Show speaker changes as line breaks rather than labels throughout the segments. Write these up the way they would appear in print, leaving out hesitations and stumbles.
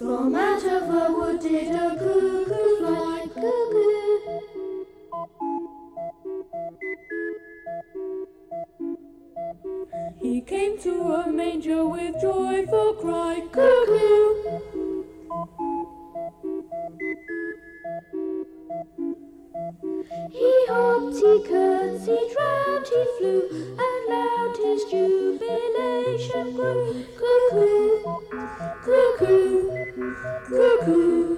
From out of a wood did a cuckoo fly, cuckoo. He came to a manger with joyful cry, cuckoo. He hopped, he curtsied, round he flew, and loud his jubilation grew, cuckoo, cuckoo, cuckoo.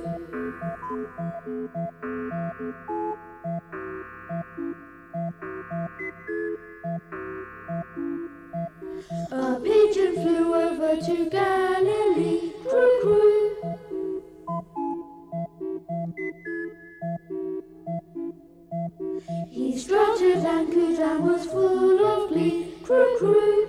A pigeon flew over to Galilee, croo-croo. He strutted and cooed and was full of glee, croo-croo.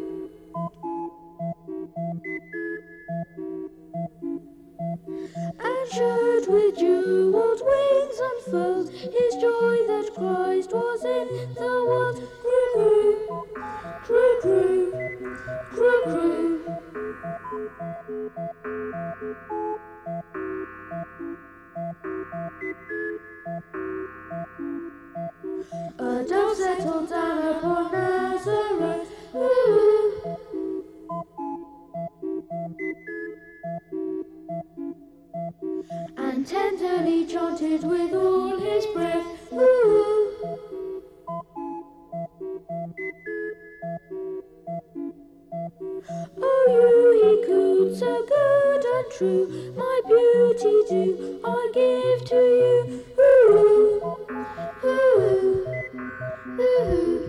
And showed with jeweled wings unfurled his joy that Christ was in the world, croo-croo, croo-croo, croo-croo. A dove settled down upon Nazareth, ooh. And tenderly chanted with all his breath, ooh. Oh, you, he cooed, so good and true, my beauty do I give to you, ooh, ooh, ooh.